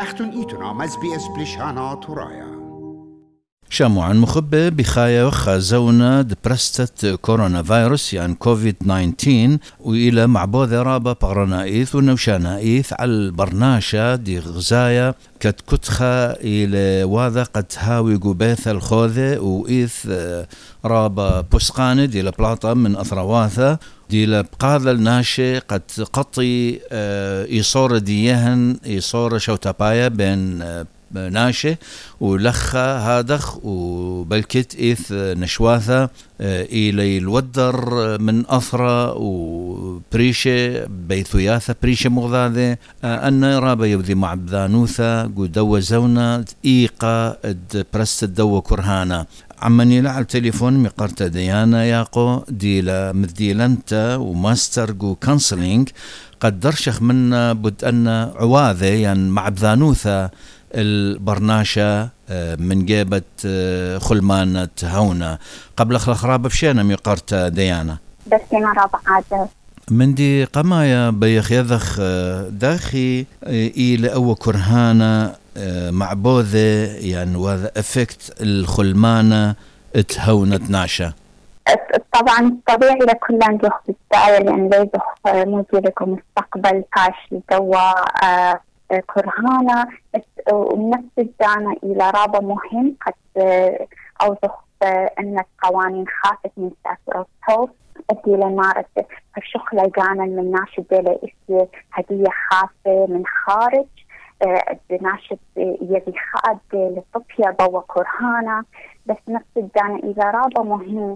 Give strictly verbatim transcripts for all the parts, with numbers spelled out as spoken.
أختن إيتنا مز بي إس بلشانا ترايا شاموعا مخبة بخايا وخازونا دبرستة كورونا فيروس يعني كوفيد تسعة عشر وإلى معبوذة رابة بغرنائيث ونوشانائيث على البرناشة دي غزايا كت كتخة إلى واذا قد هاوي قبيثة الخوذة وإيث رابة بسقانة دي لبلاطة من أثرواثة دي لبقاذة الناشي قد قطي إيصورة ديهن إيصورة شوتابايا بين ناشي ولخا هادخ وبلكت إيث نشواثة إلي الودر من أثرة وبريشة بيثوياثة بريشة مغذاذة أن رابا يبذي مع بذانوثة قدوة زونة إيقا برست الدوة كرهانة عماني على التليفون مقارتة ديانا ياقو ديلا مذيلنتا وماستر قو كانسلينج قد درشخ منا بد أن عواذة يعني مع بذانوثة البرناشة من جيبة خلمانة هونا قبل خلق رابة بشينا ميقارتة ديانا بس أنا رابع عادة من دي قمايا بيخ يذخ داخي إلى أو كرهانة معبوذة يعني وهذا أفكت الخلمانة اتهونة ناشا طبعا طبيعي لكل عنده بالدعاية لأن ليزخ موجود لكم مستقبل كاش لدوا كرهانة ونفس الدانا إلى رابة مهم قد أوضح أن القوانين خافت من تأثير الصوت أدي لمارة الشغلة جانا من ناشد لإسي هدية خافة من خارج ناشد يدي خاد لطفية بوا كرهانة بس نفس الدانا إلى رابة مهم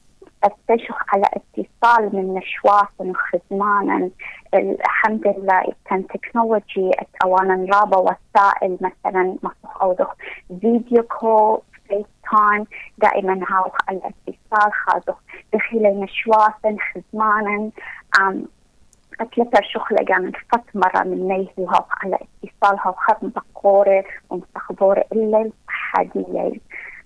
التشخ على اتصال من نشواف وخدمانا الحمد لله كان تكنولوجي أوانا رابا وسائل مثلا مصح أوضح فيديو كول فيس تايم دائما هاو على اتصال خاضح دخيلي نشواف خدمانا أتلتر شغلة جامن فت مرة من نيه وهاو على اتصال هاو خدم بقورة ومستخبورة إلا الحديث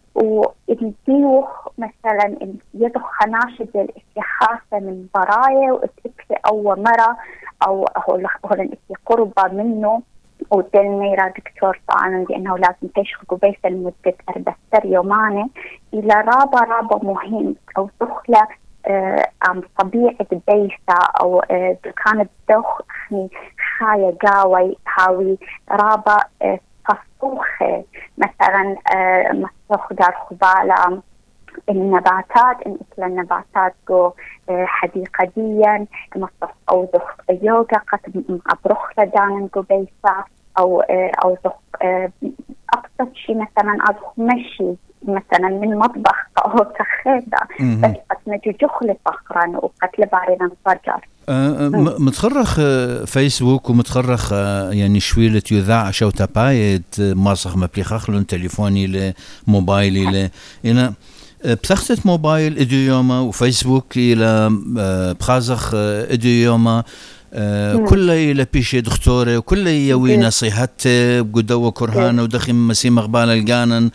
وإديوخ مثلا يدخ خناشد الاستخافة من براية وإتكلي أو مرة أو هو الإسي قربة منه ودلنيرا دكتور طبعا لأنه لازم تشخص بيسا لمدة أربعة يوماني إلى رابا رابا مهم أو دخلة عن طبيعة بيسا أو آه كانت دخ خاية قاوي هاوي رابا آه تصوخة مثلا آه مسوخ دار خبالة النباتات إن إكل النباتات جو آه حديقيا مسوخ أو ذخ يوغا قد أبرخ لدانا جو بيسا أو آه أو ذخ آه أبسط شيء مثلا أذخ مشي مثلا من مطبخ أو تخيدة بس قد نجو جخل فخرا وقد لبعرنا نفجر متخرخ فيسبوك ومتخرخ يعني شويلة يذاع شو تبايت ماسخ مبليخخلون تليفوني لموبايلي ل هنا بثختت موبايل ادو يوما وفيسبوك الى بخازخ ادو يوما كل إلى بيشي دكتورة وكل يوي نصيحته بقدوة كرهانة ودخل مسيم مغبال الجانن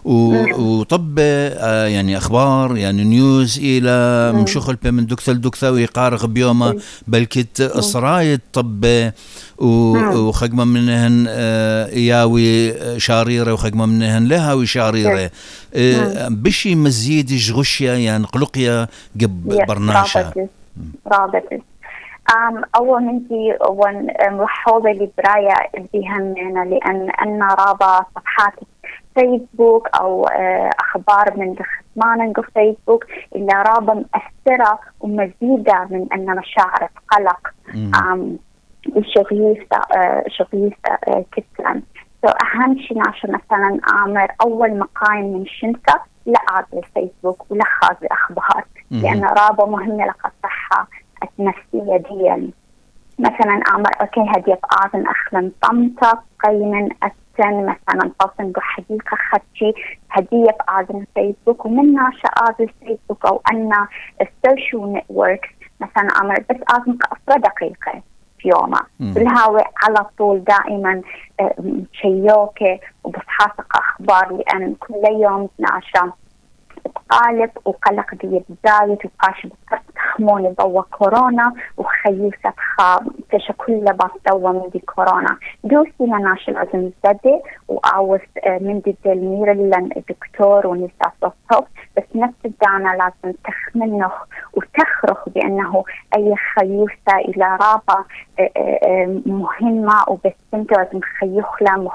وطب يعني أخبار يعني نيوز إلى مشغل من دكتور دكتور ويقارغ بيومه بلكت إسراية طب وخجمة منهن ياوي شاريرة وخجمة منهن لهاوي شاريرة بشي مزيد جغشيا يعني قلقيا قب برناشا رابطة Um, أول منتي ون محوضة لبراية بهمنا لأن أن رابا صفحات فيسبوك أو أخبار من خدمانا جو فيسبوك إلا رابا مؤثرة ومزيدة من أن مشاعر قلق um, شغيثة شغيثة كتلا so أهم شيء ناشر مثلا أعمل أول مقايم من شنطة لأعد الفيسبوك ولا خاذ أخبار لأن رابا مهمة لك الصحة النفسية دي مثلا أعمل أوكي هدية أعظم أخلن طمطة قيمن أتن مثلا تصن بحديقة خدشي هدية أعظم فيسبوك ومن ناشا أعظم فيسبوك أو أن السوشيال نتورك مثلا أعمل بس أعظم كأفرى دقيقة في يومه بالهاوي على طول دائما شيوكة وبفحاصق أخبار لأن كل يوم ناشا قالب وقلق دي بداية وقاش بكرت يخمون ضوء كورونا وخيوسة خا تشا كل بس ضوء من دي كورونا دوسي لناش لازم زدي وأعوث من دي المير لن الدكتور ونساء صوت بس نفس الدانا لازم تخمنه وتخرخ بأنه أي خيوسة إلى رابع مهمة وبس لازم خيوخ لا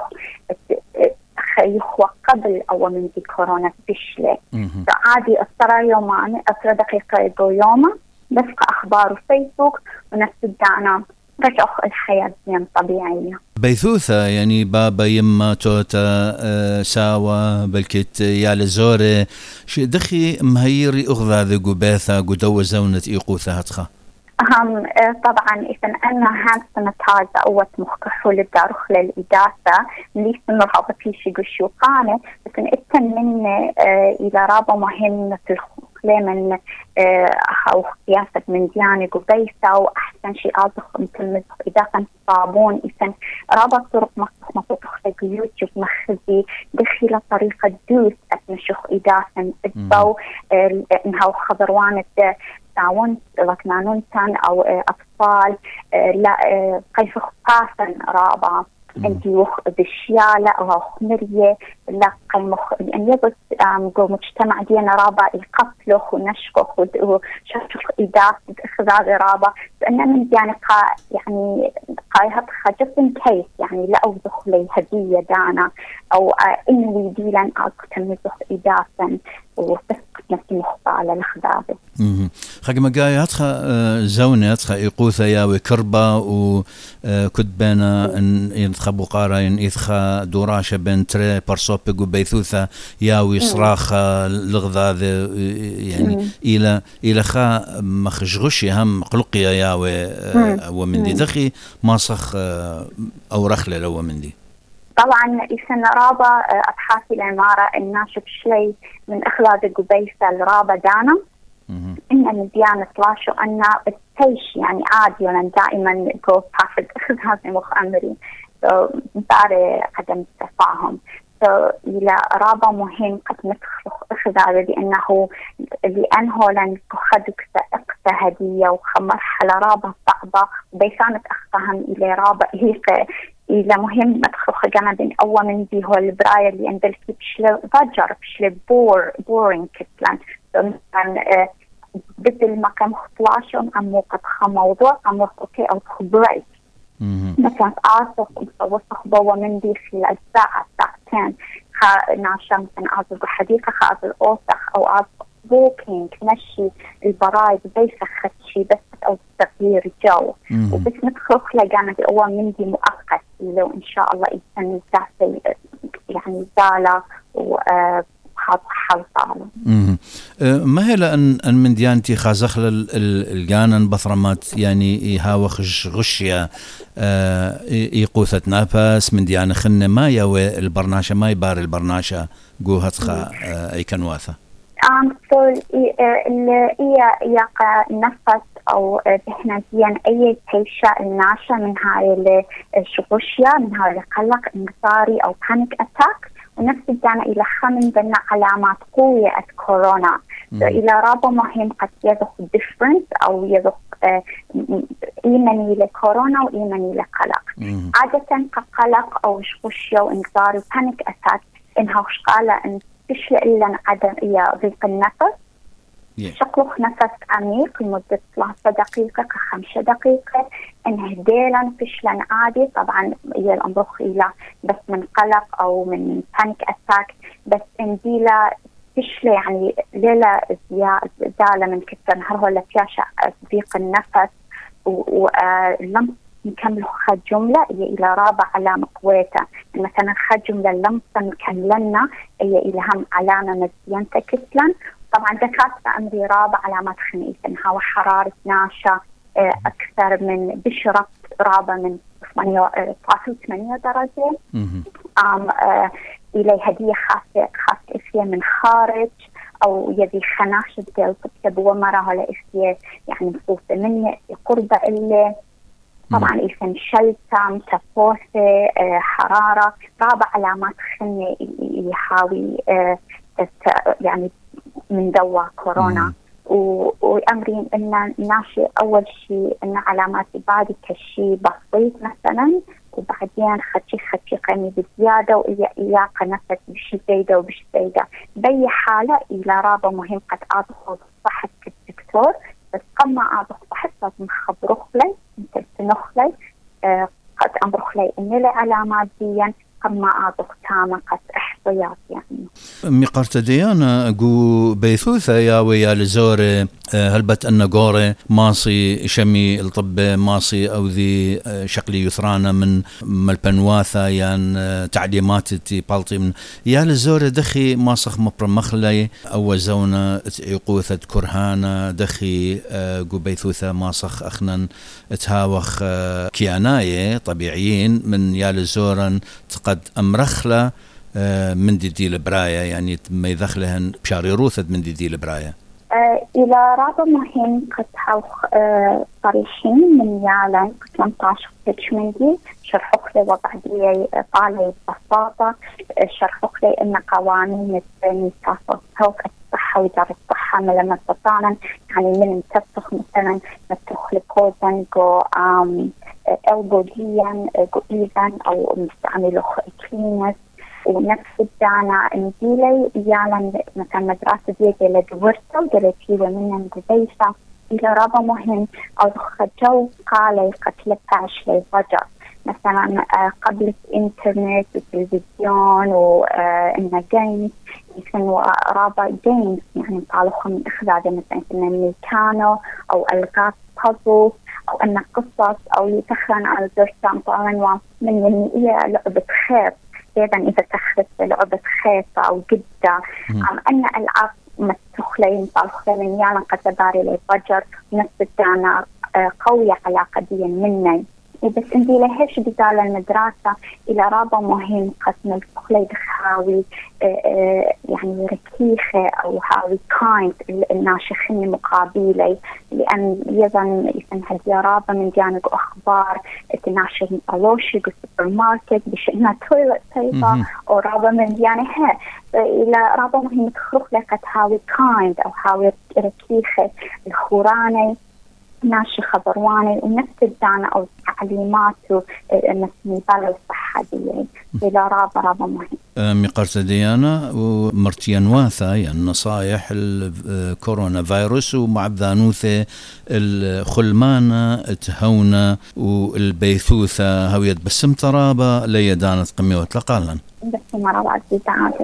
خيوخ قبل أو من دي كورونا بشلة عادي أسرى يومان أسرى دقيقة دو يوما بس أخبار فيسبوك ونفس الدانا رجعوا الحياة زين طبيعية بيثوثة يعني بابا يما توتا آه ساوا بلكت يا لزوري شي دخي مهيري أغذى قباثة قدو زونة إيقوثة هتخا أهم طبعا إذا أنا هاد سنتاج أوت مخكحول الدارخ للإداسة ليس مرحبا فيشي قشوقانة بس إتن من إلى رابا مهم مثل من أو قياسة من ديانة قبيسة وأحسن شيء أضخ مثل مزخ إداسة صابون إذن رابا طرق مصخ مصخ يوتيوب مخزي دخل طريقة دوس أتنشخ إداسة الضو إنها خضروانة تعاون لكنانون تان أو أطفال لا كيف خفافا رابع أنت وخ بشيالة أو خمرية لا قيمخ أن يبص جو مجتمع دينا رابع يقتلخ ونشكخ وشخص إدارة إخذاذ رابع فأنا من يعني قا يعني قايهات خجبن كيس يعني لا أوزخ لي هدية دانا أو إني ديلا أكتمزخ إدارة وفسق نفسي مخطالة لخذاذ خاق مقاي هاتخا زونة هاتخا إيقوثة ياوي كربة وكتبانا إن ينتخبوا قارين إذخا دوراشة بين تري برصوبق وبيثوثة ياوي صراخة لغذاذ يعني إلى إلى خا مخشغشي هم قلقية ياوي ومن دي دخي ماسخ أو رخلة لو من دي طبعا إذن رابا أبحاث العمارة الناشب شلي من إخلاذ قبيسة الرابا دانا إن المديانة طلاشو أن التيش يعني عادي ولن دائما جو بحافظ إخذ هذا مخامرين باري عدم تفاهم إلى رابا مهم قد نتخلق إخذ هذا لأنه لأنه لن تخدك هدية ومرحلة رابا صعبة وبيسانة أخذهم إلى رابا هيك إلى مهم مدخل جانبين أول من دي هو البراية اللي عندك بشل ضجر بشل بور بورين كتلان مثلا بدل ما كان مختلاشهم عم وقت خموضوع عم وقت أوكي أو تخبريك مثلا أعصف وصخ بوا من دي في الساعة ساعتين خا ناشا مثلا أعصف الحديقة خا أعصف الأوسخ أو أعصف بوكينج مشي البرايد بيسخ خدشي بس أو تغيير جو وبس ندخل لجانب أول من دي مؤقت لو إن شاء الله يتم تحصيل يعني زالة وحاط حوصالة. ما هي لأن أن من ديانتي خازخل الجانن بثرمات يعني يهاوخش غشية يقوثة نابس من ديان خن ما يوي البرناشة ما يبار البرناشة جوهتخا أي كنواثة. أم سول اللي هي يقع نفس أو بهنازيا أي تيشة الناشة من هاي الشغوشية من هاي القلق انقصاري أو بانيك أتاك ونفس الدانا إلى خمن بنا علامات قوية كورونا إلى رابع مهم قد يذوق different أو يذوق إيماني لكورونا وإيماني لقلق عادة كقلق أو شغوشية وانقصاري وبانيك أتاك إنها وشقالة إن فيش إلا عدم إياه ضيق النفس yeah. شقلق نفس عميق لمدة ثلاثة دقيقة كخمسة دقيقة انهديلا فيش لن عادي طبعا هي الأمر إلى بس من قلق أو من بانيك أتاك بس انديلا فيش يعني ليلة زيادة من كتر نهار ولا فياشة ضيق النفس ولم نكمل خد جملة هي إلى رابع علامة قويتة مثلا خد جملة لمسة نكملنا هي إلى هم علامة مزيان تكتلا طبعا دكاترة أمري رابع علامات خنيسة إنها وحرارة ناشا أكثر من بشرة رابع من ثمانية درجة أم إلى هدية خاصة خاصة إفيا من خارج أو يدي خناشة ديال تكتب ومرة هلا إفيا يعني مصوصة مني قربة اللي طبعا إذن شلتم تفوثة آه، حرارة رابع علامات خنة يحاوي آه، يعني من دواء كورونا وأمرين إن ناشي أول شيء إن علامات بعد كشي بسيط مثلا، وبعدين خشي خشي قيمي بزيادة وإيا إيا قنفت بشي زايدة وبشي زايدة. بأي حالة إلى رابة مهم قد أدخل صحة الدكتور، بس قم أدخل صحة لازم خبروخ لي انت تنخ لي آه قد أمرخ لي إن لي علامات ديا قم أدخل تاما قد احصيات يعني. مقارت ديانا أقو بيثوثة يا ويا لزورة هلبت أن قورة ماصي شمي الطب ماصي أو ذي شقلي يثرانا من ملبنواثة يعني تعليمات تي بالطي من يا لزورة دخي ماصخ مبر مخلي أو زونة عقوثة كرهانة دخي قو بيثوثة ماصخ أخنا تهاوخ كياناية طبيعيين من يا لزورا تقد أمرخلة من دي دي البراية يعني ما يدخلهن بشاري روثة من دي دي البراية. آه إلى رابع مهم قد حوخ آه طريشين من يعلن ثمانية عشر تشمندي شرحوك لي وضعية طالي ببساطة شرحوك لي إن قوانين ميثاق الصحة وإدارة الصحة لما استطعنا يعني من تفسخ مثلا مفتوح لكوزن جو ألبوديا جو إيزان أو مستعملو كلينس ونفس الدانا نجيلي يعلم مثلا مدرسة ديجي لدورتا ودلتيوة منها مدبيشة إلى رابع مهم أو خجو قالي قتل باش لي بجر مثلا قبل الانترنت والتلفزيون وإنها جيمز يسموا رابع جيمز يعني طالوخا من إخراج مثلا ميكانو أو ألغاز بازل أو أن قصص أو يتخرن على زرشان طالما من يعني هي لعبة خيط أيضا إذا تخرج لعبة خيطة أو جدة أم أن ألعاب مستخلين طالخلين يعني قد تباري لي بجر نفس الدانا قوية علاقة دي مني بس عندي لهيش بدال المدرسة إلى رابع مهم قسم الفخلي بخاوي يعني ركيخة أو هاوي كايند الناشخين مقابلي لأن يظن يسمى هالزيارابة من جانب أخبار تناشخ ألوشي بالسوبر ماركت بشأنها تويلت بيبر أو رابع من يعني ها إلى رابع مهم تخرق لك هاوي كايند أو هاوي ركيخة الخوراني ناشي خبرواني ونفس الدانا أو تعليمات مسمي بالو الصحة دي إلى رابع رابع مهم. مقارت ديانا ومرتين واثا يعني نصايح الكورونا فيروس ومع بذانوثة الخلمانة تهونا والبيثوثة هوية بسم ترابة لي دانت قمي وتلقالا بسم رابع عزيزة عادل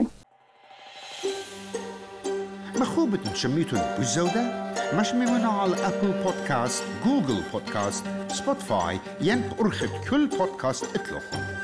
مخوبة شميتون والزودة مش ممنوع على أبل بودكاست جوجل بودكاست سبوتيفاي ينب أرخد كل بودكاست اطلقهم.